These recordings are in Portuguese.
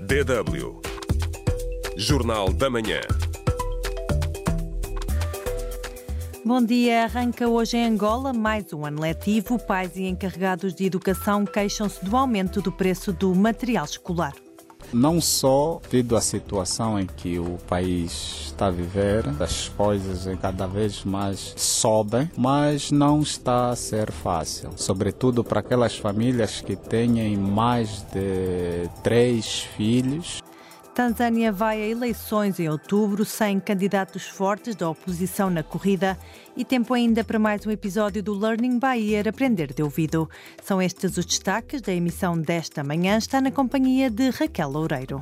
DW Jornal da Manhã. Bom dia. Arranca hoje em Angola mais um ano letivo. Pais e encarregados de educação queixam-se do aumento do preço do material escolar. Não só devido à situação em que o país está a viver, as coisas cada vez mais sobem, mas não está a ser fácil. Sobretudo para aquelas famílias que têm mais de 3 filhos. Tanzânia vai a eleições em outubro, sem candidatos fortes da oposição na corrida e tempo ainda para mais um episódio do Learning by Ear, Aprender de Ouvido. São estes os destaques da emissão desta manhã. Está na companhia de Raquel Loureiro.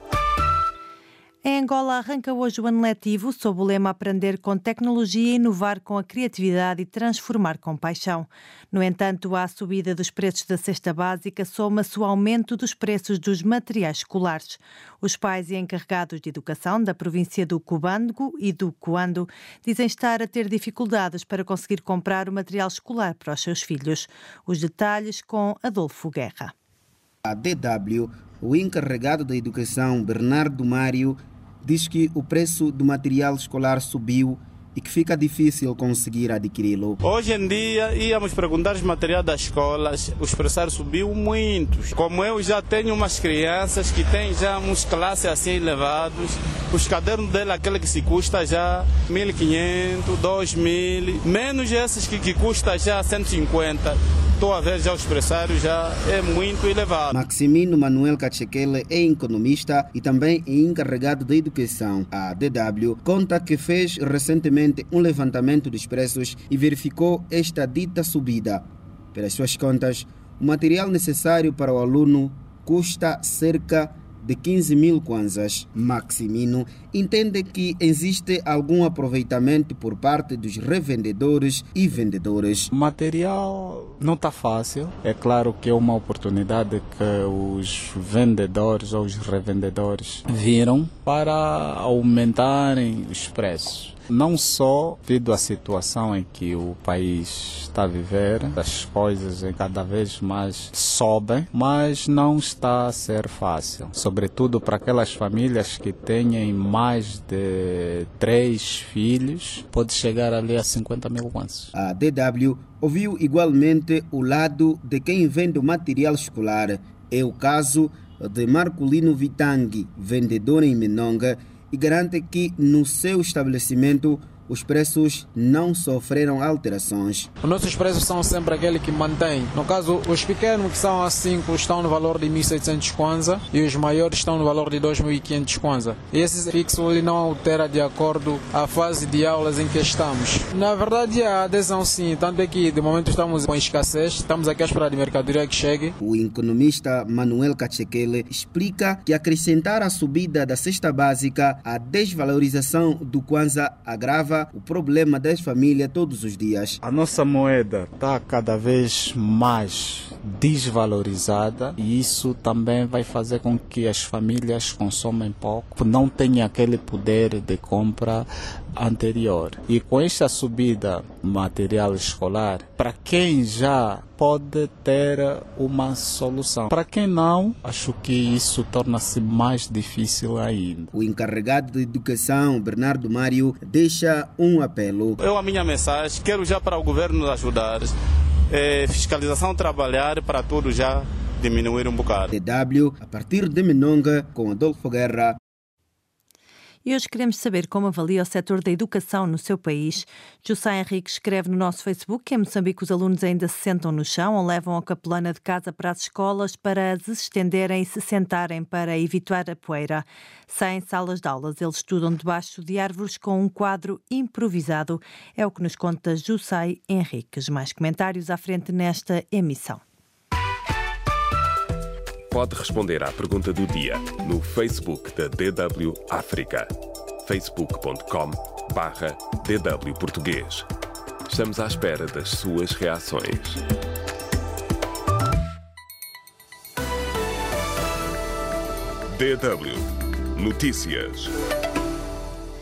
Em Angola arranca hoje o ano letivo sob o lema Aprender com tecnologia, inovar com a criatividade e transformar com paixão. No entanto, à subida dos preços da cesta básica soma-se o aumento dos preços dos materiais escolares. Os pais e encarregados de educação da província do Cubango e do Cuando dizem estar a ter dificuldades para conseguir comprar o material escolar para os seus filhos. Os detalhes com Adolfo Guerra. A DW, o encarregado da educação, Bernardo Mário, diz que o preço do material escolar subiu e que fica difícil conseguir adquiri-lo. Hoje em dia, íamos perguntar os materiais das escolas, os preços subiu muito. Como eu já tenho umas crianças que têm já uns classes assim elevados, os cadernos dele, aquele que se custa já 1.500, 2.000, menos esses que custa já 150. Estou a ver já os preços já é muito elevado. Maximino Manuel Cachequele é economista e também é encarregado da educação. A DW conta que fez recentemente um levantamento dos preços e verificou esta dita subida. Pelas suas contas, o material necessário para o aluno custa cerca de 15.000 kwanzas. Maximino entende que existe algum aproveitamento por parte dos revendedores e vendedores. O material não está fácil. É claro que é uma oportunidade que os vendedores ou os revendedores viram para aumentarem os preços. Não só devido à situação em que o país está a viver, as coisas cada vez mais sobem, mas não está a ser fácil. Sobretudo para aquelas famílias que têm mais de 3 filhos, pode chegar ali a 50.000 kwanzas. A DW ouviu igualmente o lado de quem vende o material escolar. É o caso de Marculino Vitangui, vendedor em Menonga, e garante que no seu estabelecimento os preços não sofreram alterações. Os nossos preços são sempre aquele que mantém. No caso, os pequenos que são a 5 estão no valor de 1.700 kwanza e os maiores estão no valor de 2.500 kwanza. Esse fixo ele não altera de acordo à fase de aulas em que estamos. Na verdade, a adesão sim, tanto é que de momento estamos com escassez, estamos aqui à espera de mercadoria que chegue. O economista Manuel Cachequele explica que acrescentar a subida da cesta básica à desvalorização do kwanza agrava o problema das famílias todos os dias. A nossa moeda está cada vez mais desvalorizada e isso também vai fazer com que as famílias consomem pouco, não tenham aquele poder de compra anterior. E com esta subida do material escolar, para quem já pode ter uma solução. Para quem não, acho que isso torna-se mais difícil ainda. O encarregado de educação, Bernardo Mário, deixa um apelo. A minha mensagem, quero já para o governo nos ajudar. Fiscalização trabalhar para tudo já diminuir um bocado. DW, a partir de Menonga, com Adolfo Guerra. E hoje queremos saber como avalia o setor da educação no seu país. Jussá Henrique escreve no nosso Facebook que em Moçambique os alunos ainda se sentam no chão ou levam a capelana de casa para as escolas para as estenderem e se sentarem para evitar a poeira. Sem salas de aulas, eles estudam debaixo de árvores com um quadro improvisado. É o que nos conta Jussá Henriques. Mais comentários à frente nesta emissão. Pode responder à pergunta do dia no Facebook da DW África. facebook.com/DW Português. Estamos à espera das suas reações. DW Notícias.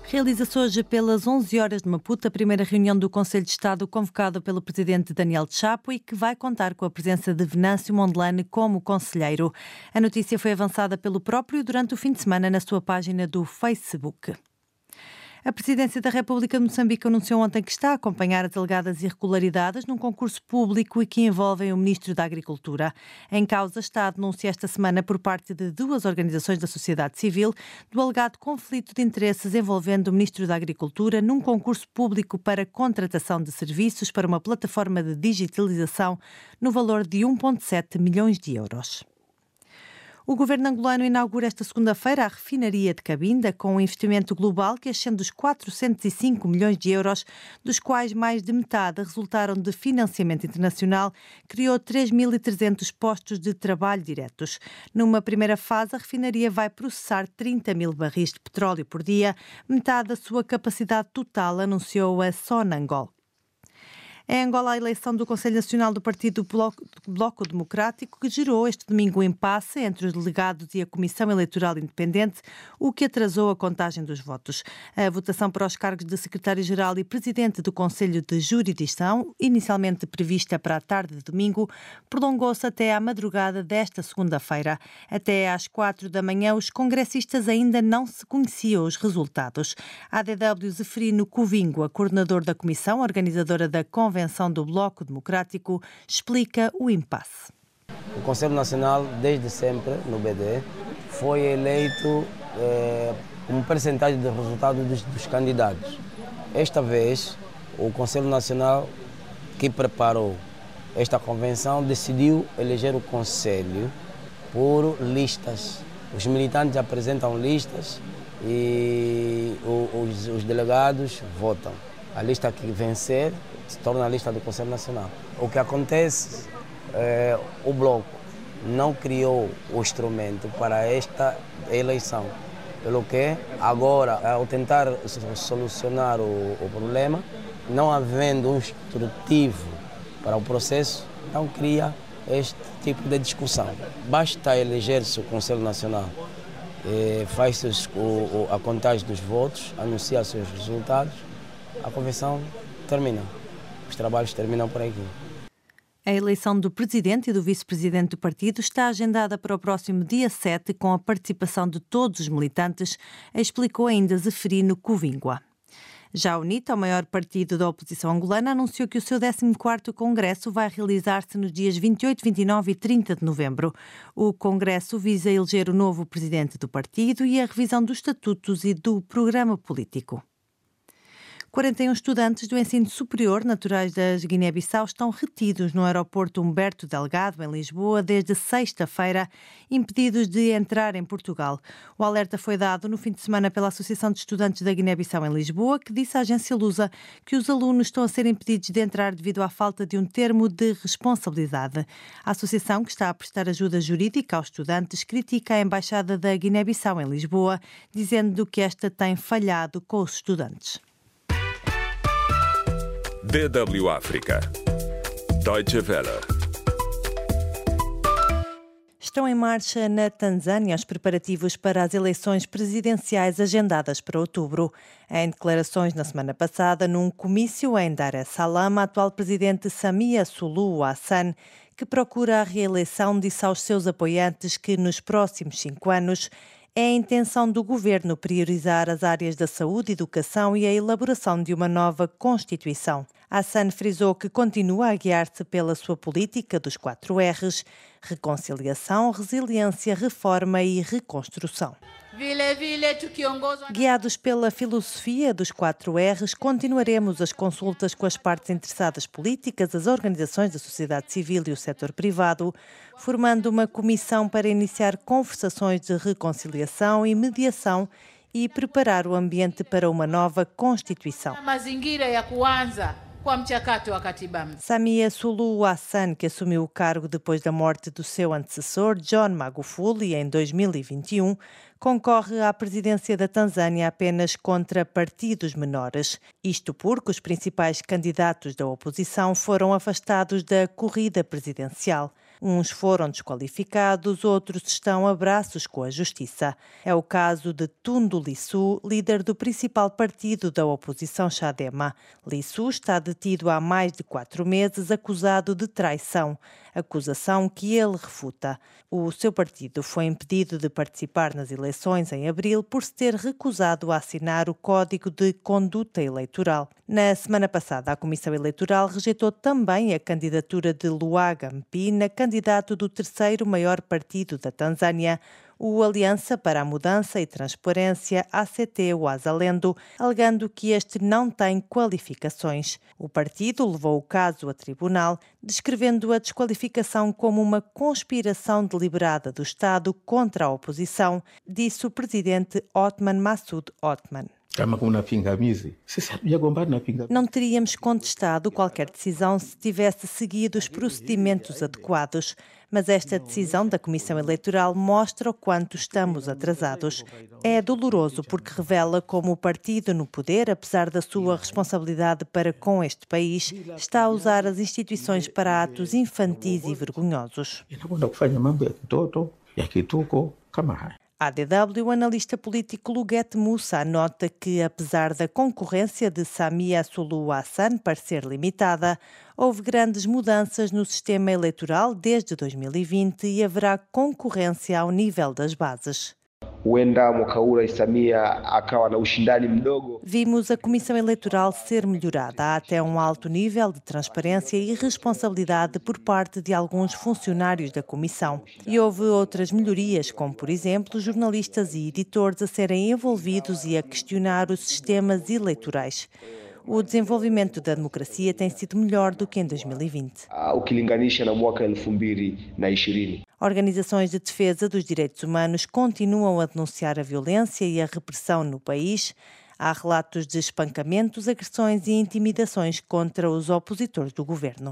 Realiza-se hoje pelas 11 horas de Maputo a primeira reunião do Conselho de Estado convocada pelo presidente Daniel Chapo e que vai contar com a presença de Venâncio Mondlane como conselheiro. A notícia foi avançada pelo próprio durante o fim de semana na sua página do Facebook. A Presidência da República de Moçambique anunciou ontem que está a acompanhar as alegadas irregularidades num concurso público e que envolvem o Ministro da Agricultura. Em causa está a denúncia esta semana por parte de 2 organizações da sociedade civil do alegado conflito de interesses envolvendo o Ministro da Agricultura num concurso público para contratação de serviços para uma plataforma de digitalização no valor de 1,7 milhões de euros. O governo angolano inaugura esta segunda-feira a refinaria de Cabinda com um investimento global que ascende dos 405 milhões de euros, dos quais mais de metade resultaram de financiamento internacional, criou 3.300 postos de trabalho diretos. Numa primeira fase, a refinaria vai processar 30 mil barris de petróleo por dia, metade da sua capacidade total, anunciou a Sonangol. Em Angola, a eleição do Conselho Nacional do Partido Bloco Democrático, que gerou este domingo um impasse entre os delegados e a Comissão Eleitoral Independente, o que atrasou a contagem dos votos. A votação para os cargos de Secretário-Geral e Presidente do Conselho de Jurisdição, inicialmente prevista para a tarde de domingo, prolongou-se até à madrugada desta segunda-feira. Até às 4 da manhã, os congressistas ainda não se conheciam os resultados. A ADW Zeferino Covingo, a coordenador da Comissão Organizadora da Convenção do Bloco Democrático, explica o impasse. O Conselho Nacional, desde sempre, no BD, foi eleito como percentagem de resultado dos candidatos. Esta vez, o Conselho Nacional, que preparou esta convenção, decidiu eleger o Conselho por listas. Os militantes apresentam listas e os delegados votam. A lista que vencer se torna a lista do Conselho Nacional. O que acontece é o Bloco não criou o instrumento para esta eleição, pelo que agora, ao tentar solucionar o problema, não havendo um instrutivo para o processo, então cria este tipo de discussão. Basta eleger-se o Conselho Nacional, faz-se a contagem dos votos, anuncia seus resultados, a convenção termina. Os trabalhos terminam por aqui. A eleição do presidente e do vice-presidente do partido está agendada para o próximo dia 7, com a participação de todos os militantes, explicou ainda Zeferino Covingua. Já a UNITA, o maior partido da oposição angolana, anunciou que o seu 14º Congresso vai realizar-se nos dias 28, 29 e 30 de novembro. O Congresso visa eleger o novo presidente do partido e a revisão dos estatutos e do programa político. 41 estudantes do ensino superior naturais da Guiné-Bissau estão retidos no aeroporto Humberto Delgado, em Lisboa, desde sexta-feira, impedidos de entrar em Portugal. O alerta foi dado no fim de semana pela Associação de Estudantes da Guiné-Bissau em Lisboa, que disse à agência Lusa que os alunos estão a ser impedidos de entrar devido à falta de um termo de responsabilidade. A associação, que está a prestar ajuda jurídica aos estudantes, critica a Embaixada da Guiné-Bissau em Lisboa, dizendo que esta tem falhado com os estudantes. DW África. Deutsche Welle. Estão em marcha na Tanzânia os preparativos para as eleições presidenciais agendadas para outubro. Em declarações na semana passada, num comício em Dar es Salaam, a atual presidente Samia Suluhu Hassan, que procura a reeleição, disse aos seus apoiantes que nos próximos 5 anos é a intenção do governo priorizar as áreas da saúde, educação e a elaboração de uma nova Constituição. Hassan frisou que continua a guiar-se pela sua política dos 4 R's: reconciliação, resiliência, reforma e reconstrução. Guiados pela filosofia dos 4 R's, continuaremos as consultas com as partes interessadas políticas, as organizações da sociedade civil e o setor privado, formando uma comissão para iniciar conversações de reconciliação e mediação e preparar o ambiente para uma nova Constituição. Samia Suluhu Hassan, que assumiu o cargo depois da morte do seu antecessor, John Magufuli, em 2021, concorre à presidência da Tanzânia apenas contra partidos menores. Isto porque os principais candidatos da oposição foram afastados da corrida presidencial. Uns foram desqualificados, outros estão a braços com a justiça. É o caso de Tundu Lissu, líder do principal partido da oposição Chadema. Lissu está detido há mais de 4 meses, acusado de traição, acusação que ele refuta. O seu partido foi impedido de participar nas eleições em abril por se ter recusado a assinar o Código de Conduta Eleitoral. Na semana passada, a Comissão Eleitoral rejeitou também a candidatura de Luhaga Mpina, candidato do terceiro maior partido da Tanzânia, o Aliança para a Mudança e Transparência, ACT Wazalendo, alegando que este não tem qualificações. O partido levou o caso a tribunal, descrevendo a desqualificação como uma conspiração deliberada do Estado contra a oposição, disse o presidente Othman Masoud Othman. Não teríamos contestado qualquer decisão se tivesse seguido os procedimentos adequados, mas esta decisão da Comissão Eleitoral mostra o quanto estamos atrasados. É doloroso porque revela como o partido no poder, apesar da sua responsabilidade para com este país, está a usar as instituições para atos infantis e vergonhosos. A DW, o analista político Luguete Moussa nota que, apesar da concorrência de Samia Suluhu Hassan parecer limitada, houve grandes mudanças no sistema eleitoral desde 2020 e haverá concorrência ao nível das bases. Vimos a Comissão Eleitoral ser melhorada. Há até um alto nível de transparência e responsabilidade por parte de alguns funcionários da Comissão. E houve outras melhorias, como, por exemplo, jornalistas e editores a serem envolvidos e a questionar os sistemas eleitorais. O desenvolvimento da democracia tem sido melhor do que em 2020. Organizações de defesa dos direitos humanos continuam a denunciar a violência e a repressão no país. Há relatos de espancamentos, agressões e intimidações contra os opositores do governo.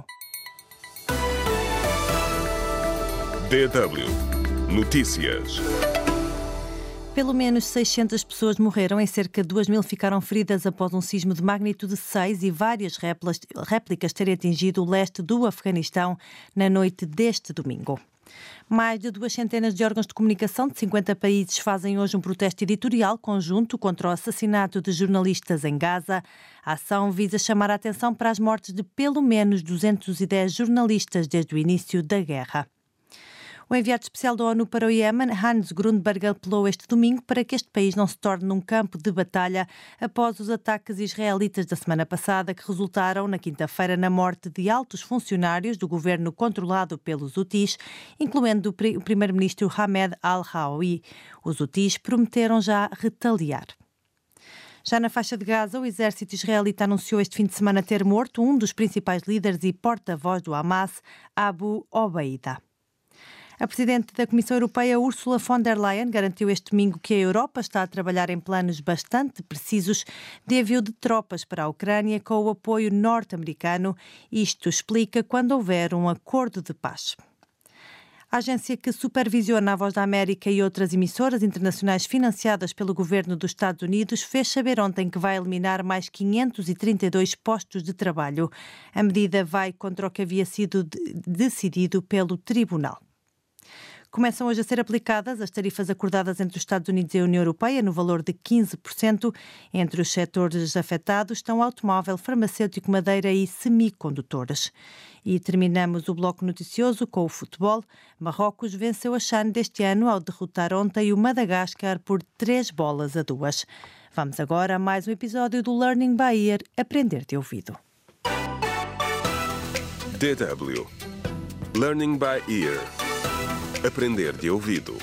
DW Notícias. Pelo menos 600 pessoas morreram e cerca de 2.000 ficaram feridas após um sismo de magnitude 6 e várias réplicas terem atingido o leste do Afeganistão na noite deste domingo. Mais de 200 de órgãos de comunicação de 50 países fazem hoje um protesto editorial conjunto contra o assassinato de jornalistas em Gaza. A ação visa chamar a atenção para as mortes de pelo menos 210 jornalistas desde o início da guerra. O enviado especial da ONU para o Iêmen, Hans Grundberg, apelou este domingo para que este país não se torne um campo de batalha após os ataques israelitas da semana passada, que resultaram na quinta-feira na morte de altos funcionários do governo controlado pelos Houthis, incluindo o primeiro-ministro Ahmed al-Haoui. Os Houthis prometeram já retaliar. Já na faixa de Gaza, o exército israelita anunciou este fim de semana ter morto um dos principais líderes e porta-voz do Hamas, Abu Obaida. A Presidente da Comissão Europeia, Ursula von der Leyen, garantiu este domingo que a Europa está a trabalhar em planos bastante precisos de envio de tropas para a Ucrânia com o apoio norte-americano. Isto explica quando houver um acordo de paz. A agência que supervisiona a Voz da América e outras emissoras internacionais financiadas pelo governo dos Estados Unidos fez saber ontem que vai eliminar mais 532 postos de trabalho. A medida vai contra o que havia sido decidido pelo Tribunal. Começam hoje a ser aplicadas as tarifas acordadas entre os Estados Unidos e a União Europeia no valor de 15%. Entre os setores afetados estão automóvel, farmacêutico, madeira e semicondutores. E terminamos o bloco noticioso com o futebol. Marrocos venceu a CHAN deste ano ao derrotar ontem o Madagascar por 3-2. Vamos agora a mais um episódio do Learning by Ear, Aprender de Ouvido. DW Learning by Ear. Aprender de ouvido.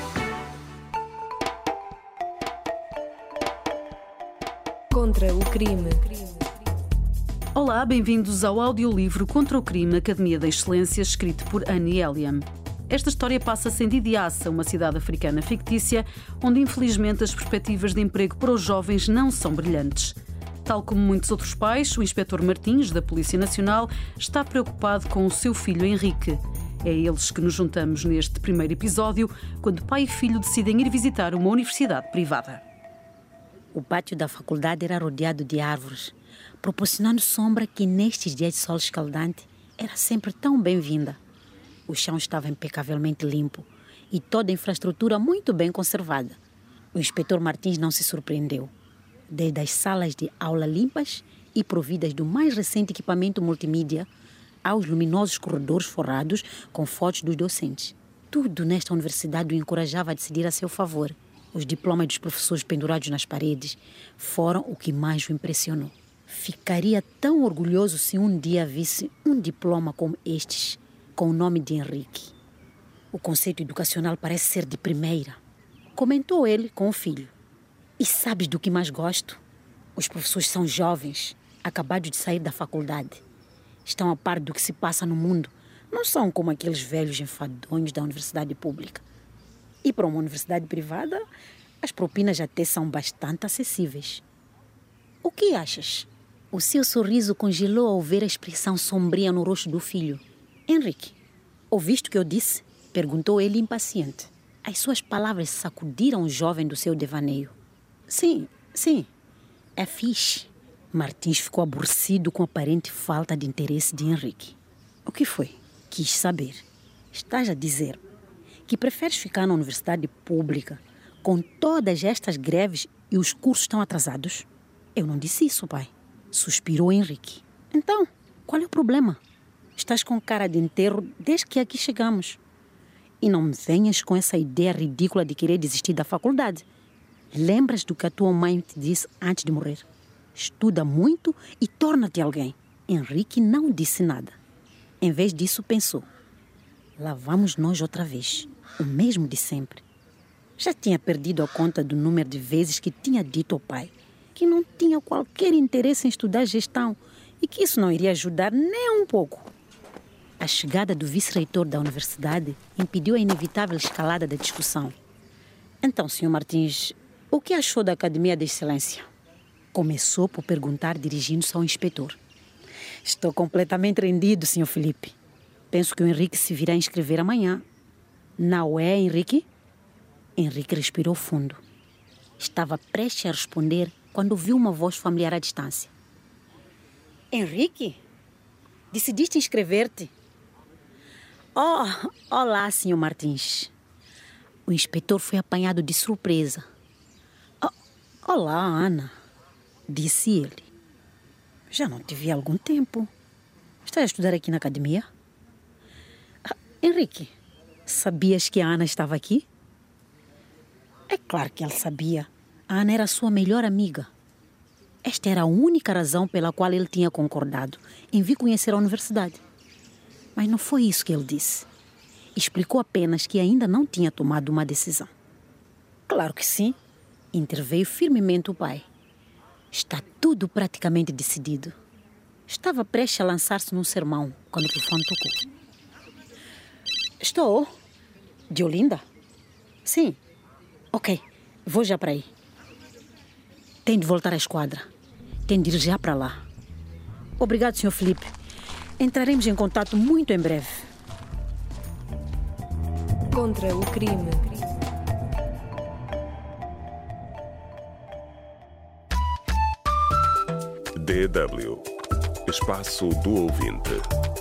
Contra o crime. Olá, bem-vindos ao audiolivro Contra o Crime, Academia da Excelência, escrito por Annie Elliam. Esta história passa-se em Didiassa, uma cidade africana fictícia, onde infelizmente as perspectivas de emprego para os jovens não são brilhantes. Tal como muitos outros pais, o inspetor Martins, da Polícia Nacional, está preocupado com o seu filho Henrique. É a eles que nos juntamos neste primeiro episódio, quando pai e filho decidem ir visitar uma universidade privada. O pátio da faculdade era rodeado de árvores, proporcionando sombra que nestes dias de sol escaldante era sempre tão bem-vinda. O chão estava impecavelmente limpo e toda a infraestrutura muito bem conservada. O inspetor Martins não se surpreendeu. Desde as salas de aula limpas e providas do mais recente equipamento multimídia, aos luminosos corredores forrados com fotos dos docentes. Tudo nesta universidade o encorajava a decidir a seu favor. Os diplomas dos professores pendurados nas paredes foram o que mais o impressionou. Ficaria tão orgulhoso se um dia visse um diploma como estes, com o nome de Henrique. O conceito educacional parece ser de primeira, comentou ele com o filho. E sabes do que mais gosto? Os professores são jovens, acabados de sair da faculdade. Estão a par do que se passa no mundo. Não são como aqueles velhos enfadonhos da universidade pública. E para uma universidade privada, as propinas até são bastante acessíveis. O que achas? O seu sorriso congelou ao ver a expressão sombria no rosto do filho. Henrique, ouviste o que eu disse? Perguntou ele impaciente. As suas palavras sacudiram o jovem do seu devaneio. Sim. É fixe. Martins ficou aborrecido com a aparente falta de interesse de Henrique. O que foi? Quis saber. Estás a dizer que preferes ficar na universidade pública com todas estas greves e os cursos estão atrasados? Eu não disse isso, pai. Suspirou Henrique. Então, qual é o problema? Estás com cara de enterro desde que aqui chegamos. E não me venhas com essa ideia ridícula de querer desistir da faculdade. Lembras do que a tua mãe te disse antes de morrer? Estuda muito e torna-te alguém. Henrique não disse nada. Em vez disso, pensou. Lá vamos nós outra vez. O mesmo de sempre. Já tinha perdido a conta do número de vezes que tinha dito ao pai que não tinha qualquer interesse em estudar gestão e que isso não iria ajudar nem um pouco. A chegada do vice-reitor da universidade impediu a inevitável escalada da discussão. Então, Sr. Martins, o que achou da Academia de Excelência? Começou por perguntar dirigindo-se ao inspetor. Estou completamente rendido, Sr. Felipe. Penso que o Henrique se virá inscrever amanhã. Não é, Henrique? Henrique respirou fundo. Estava prestes a responder quando ouviu uma voz familiar à distância. Henrique? Decidiste inscrever-te? Olá, Sr. Martins. O inspetor foi apanhado de surpresa. Olá, Ana, disse ele. Já não te vi há algum tempo. Estás a estudar aqui na academia? Henrique, sabias que a Ana estava aqui? É claro que ele sabia. A Ana era sua melhor amiga. Esta era a única razão pela qual ele tinha concordado em vir conhecer a universidade. Mas não foi isso que ele disse. Explicou apenas que ainda não tinha tomado uma decisão. Claro que sim, interveio firmemente o pai. Está tudo praticamente decidido. Estava prestes a lançar-se num sermão quando o telefone tocou. Estou? De Olinda? Sim. Ok, vou já para aí. Tem de voltar à esquadra. Tem de ir já para lá. Obrigado, Sr. Felipe. Entraremos em contato muito em breve. Contra o crime. DW. Espaço do ouvinte.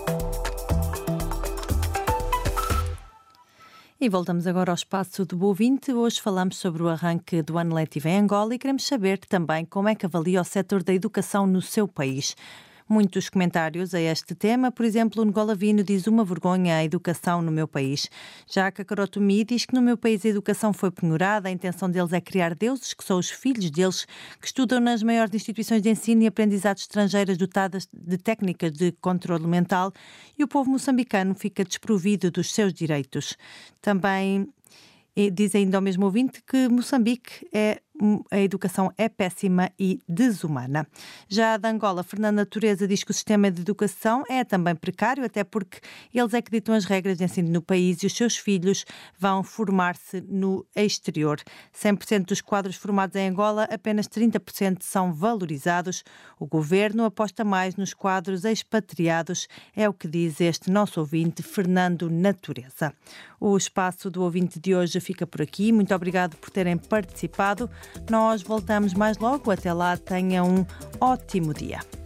E voltamos agora ao Espaço do Ouvinte. Hoje falamos sobre o arranque do ano letivo em Angola e queremos saber também como é que avalia o setor da educação no seu país. Muitos comentários a este tema. Por exemplo, o Ngolavino diz uma vergonha a educação no meu país. Já a Cacarotomi diz que no meu país a educação foi penhorada, a intenção deles é criar deuses, que são os filhos deles, que estudam nas maiores instituições de ensino e aprendizado estrangeiras dotadas de técnicas de controle mental e o povo moçambicano fica desprovido dos seus direitos. Também diz ainda ao mesmo ouvinte que Moçambique a educação é péssima e desumana. Já a de Angola, Fernanda Teresa diz que o sistema de educação é também precário, até porque eles é que ditam as regras de ensino no país e os seus filhos vão formar-se no exterior. 100% dos quadros formados em Angola, apenas 30% são valorizados. O governo aposta mais nos quadros expatriados, é o que diz este nosso ouvinte, Fernando Natureza. O Espaço do Ouvinte de hoje fica por aqui. Muito obrigado por terem participado. Nós voltamos mais logo. Até lá, tenha um ótimo dia.